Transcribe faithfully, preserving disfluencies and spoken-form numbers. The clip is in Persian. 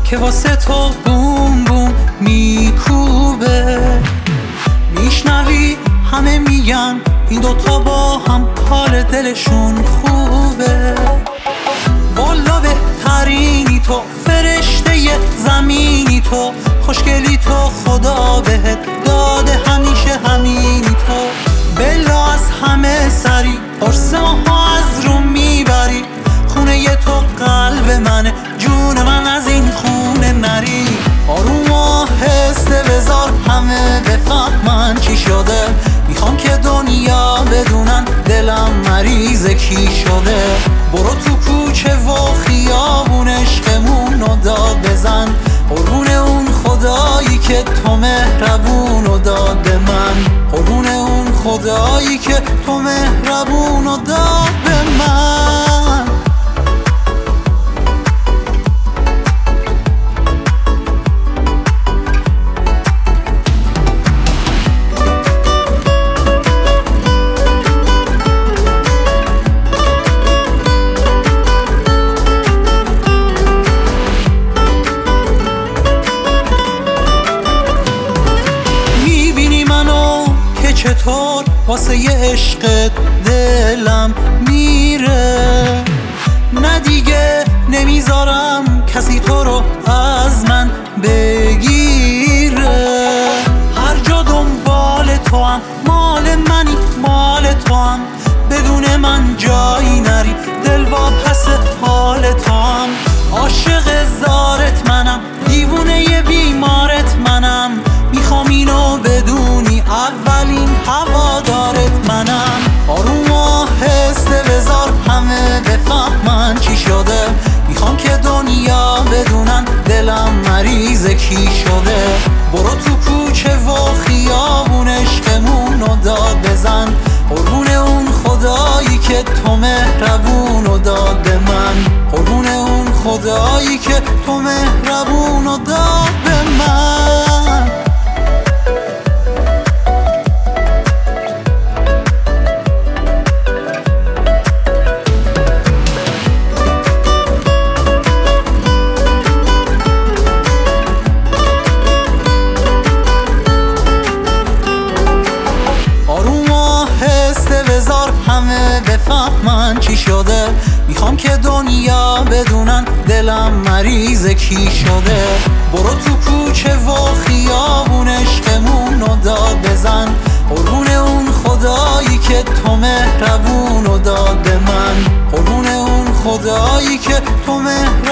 که واسه تو بوم بوم میکوبه. میشنوی همه میگن این دوتا با هم حال دلشون خوبه. والا بهترینی تو، فرشته زمینی تو، خوشگلی تو، خدا بهت داده همیشه همینی تو. بلا از همه سری قرص ماها از رو میبری، خونه ی تو قلب منه، جون من از این خونه نری. آروم آهسته بذار همه بفهمن چی شده، میخوام که دنیا بدونن دلم مریض کی شده. برو تو کوچه و خیابون عشقمونو داد بزن، قربون اون خدایی که تو مهربونو داد به من، قربون اون خدایی که تو مهربونو داد به من. چطور واسه یه عشقت دلم میره، نه دیگه نمیذارم کسی تو رو از من بگیره. هر جا دنبال تو هم، مال منی مال تو هم، بدون من جایی نری، دل واپس حال تو هم. عاشق زارت منم، دیوونه ی بیمارت منم، میخوام اینو بدونی اولین هوادارت منم. آروم آهسته بذار همه بفهمن چی شده، میخوام که دنیا بدونن دلم مریض کی شده. برو تو کوچه و خیابون عشقمونو داد بزن، قربون اون خدایی که تو مهربونو داد به من، قربون اون خدایی که تو مهربونو داد به من. همه بفهمن چی شده، میخوام که دنیا بدونن دلم مریض کی شده. برو تو کوچه و خیابون عشقمونو داد بزن، قربون اون خدایی که تو مهربونو داد به من، قربون اون خدایی که تو مهربونو